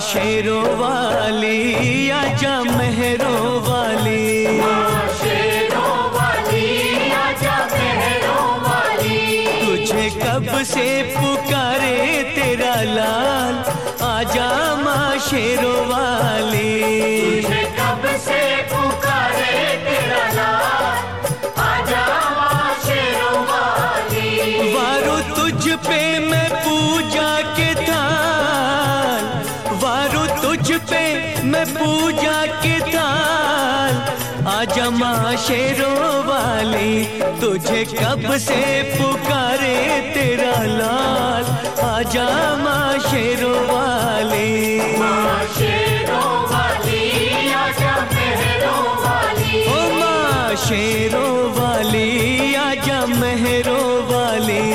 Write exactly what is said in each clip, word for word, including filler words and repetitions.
शेरों वाली आजा मेहरों वाली, माँ शेरों वाली आजा मेहरों वाली। तुझे कब से पुकारे तेरा लाल, आजा माँ शेरों वाली। तुझे कब से पुकारे तेरा लाल, आजा माँ शेरों वाली। वारो तुझ पे मैं पूजा के थाल, वारो तुझ पे मैं पूजा के थाल, आजा माँ शेरों वाली। तुझे कब से पुकारे तेरा लाल, आजा माँ शेरों वाली। माँ शेरों वाली आजा मेहरों वाली। ओ माँ शेरों वाली आजा मेहरों वाली।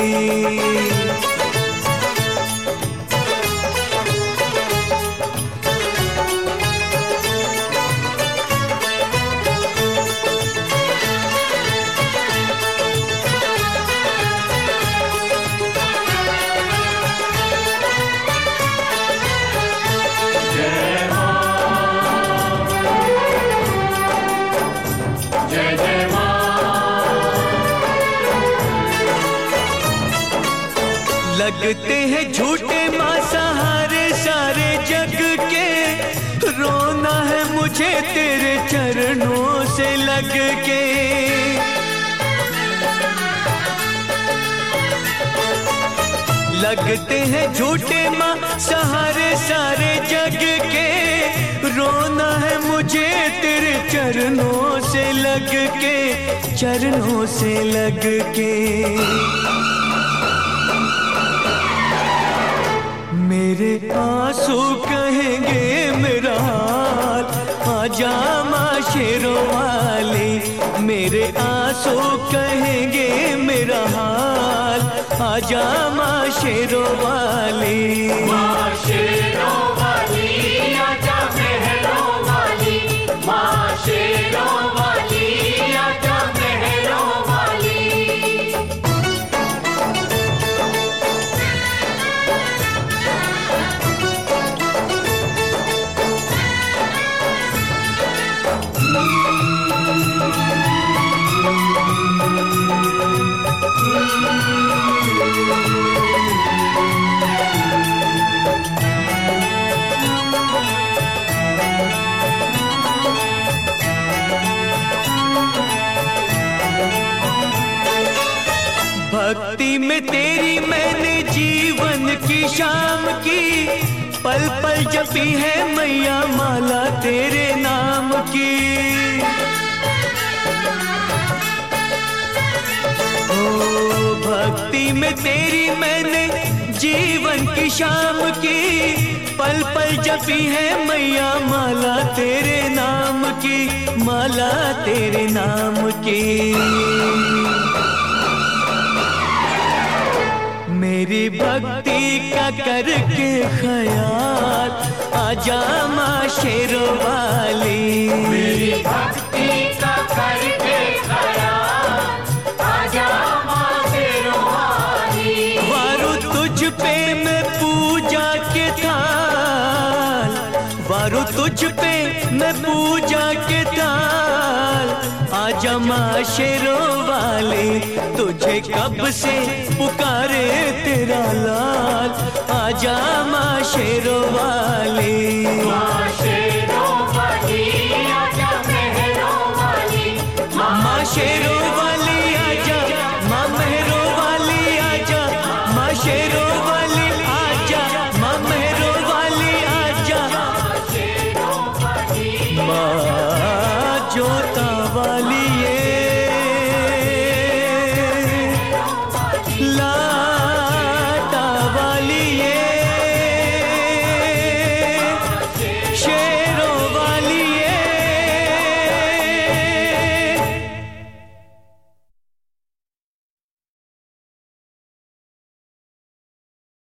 लगते हैं झूठे माँ सहारे सारे जग के, रोना है मुझे तेरे चरणों से लग के। लगते हैं झूठे माँ सहारे सारे जग के, रोना है मुझे तेरे चरणों से लग के, चरणों से लग के। मेरे आंसू कहेंगे मेरा हाल, आजा माँ शेरों वाली। मेरे आंसू कहेंगे मेरा हाल, आजा माँ शेरों वाली। माँ शेरों वाली आजा मेहरों वाली। माँ शेरों वाली आजा मेहरों वाली। भक्ति में तेरी मैंने जीवन की शाम की, पल पल जपी है मैया माला तेरे नाम की। ओ भक्ति में तेरी मैंने जीवन की शाम की, पल पल जपी है मैया माला तेरे नाम की, माला तेरे नाम की। मेरी भक्ति का करके ख्याल, आजा माँ शेरों वाली। मेरी भक्ति का करके ख्याल, आजा माँ शेरों वाली। वारो तुझ पे मैं पूजा के थाल, वारो तुझ पे मैं पूजा के थाल, आजा माँ शेरों वाली। तुझे कब से पुकारे तेरा लाल, आजा माँ शेरों वाली। माँ शेरों वाली आजा मेहरों वाली। माँ शेरों वाली आजा, माँ मेहरों वाली आजा, माँ शेरों वाली आजा, माँ मेहरों वाली आजा, माँ जोता वाली